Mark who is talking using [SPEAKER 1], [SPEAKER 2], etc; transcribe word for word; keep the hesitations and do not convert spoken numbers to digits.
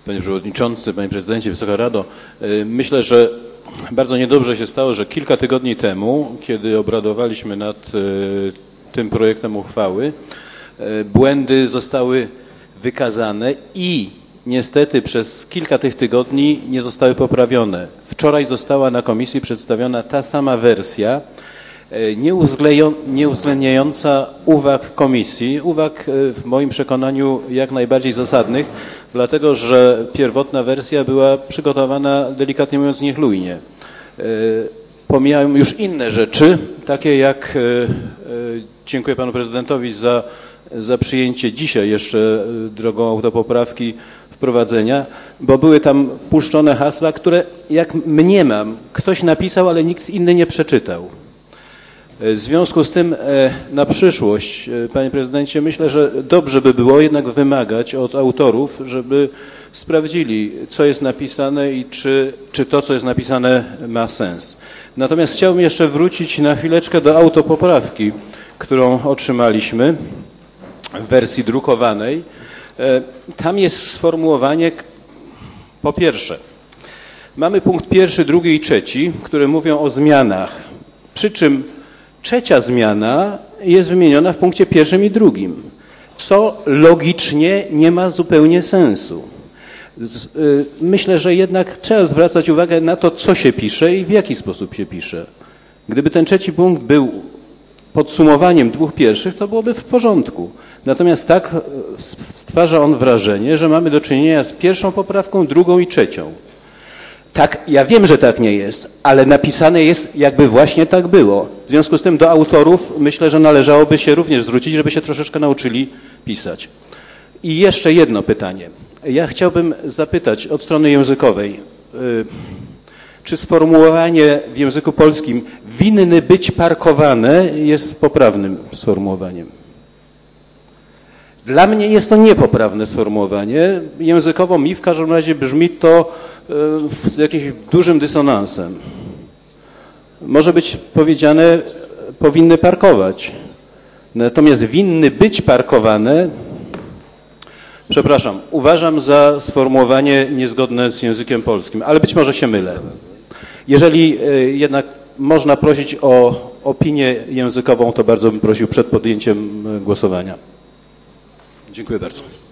[SPEAKER 1] Panie Przewodniczący, Panie Prezydencie, Wysoka Rado. Myślę, że bardzo niedobrze się stało, że kilka tygodni temu, kiedy obradowaliśmy nad tym projektem uchwały, błędy zostały wykazane i niestety przez kilka tych tygodni nie zostały poprawione. Wczoraj została na komisji przedstawiona ta sama wersja, nie uwzględniająca uwag komisji, uwag w moim przekonaniu jak najbardziej zasadnych, dlatego że pierwotna wersja była przygotowana, delikatnie mówiąc, niechlujnie. Pomijałem już inne rzeczy, takie jak, dziękuję panu prezydentowi za, za przyjęcie dzisiaj jeszcze drogą autopoprawki wprowadzenia, bo były tam puszczone hasła, które jak mniemam, ktoś napisał, ale nikt inny nie przeczytał. W związku z tym na przyszłość, panie prezydencie, myślę, że dobrze by było jednak wymagać od autorów, żeby sprawdzili, co jest napisane i czy, czy to, co jest napisane, ma sens. Natomiast chciałbym jeszcze wrócić na chwileczkę do autopoprawki, którą otrzymaliśmy w wersji drukowanej. Tam jest sformułowanie, po pierwsze, mamy punkt pierwszy, drugi i trzeci, które mówią o zmianach, przy czym trzecia zmiana jest wymieniona w punkcie pierwszym i drugim, co logicznie nie ma zupełnie sensu. Myślę, że jednak trzeba zwracać uwagę na to, co się pisze i w jaki sposób się pisze. Gdyby ten trzeci punkt był podsumowaniem dwóch pierwszych, to byłoby w porządku. Natomiast tak stwarza on wrażenie, że mamy do czynienia z pierwszą poprawką, drugą i trzecią. Tak, ja wiem, że tak nie jest, ale napisane jest, jakby właśnie tak było. W związku z tym do autorów myślę, że należałoby się również zwrócić, żeby się troszeczkę nauczyli pisać. I jeszcze jedno pytanie. Ja chciałbym zapytać od strony językowej, czy sformułowanie w języku polskim winny być parkowane jest poprawnym sformułowaniem? Dla mnie jest to niepoprawne sformułowanie. Językowo mi w każdym razie brzmi to z jakimś dużym dysonansem. Może być powiedziane, powinny parkować. Natomiast winny być parkowane, przepraszam, uważam za sformułowanie niezgodne z językiem polskim, ale być może się mylę. Jeżeli jednak można prosić o opinię językową, to bardzo bym prosił przed podjęciem głosowania. Dziękuję bardzo.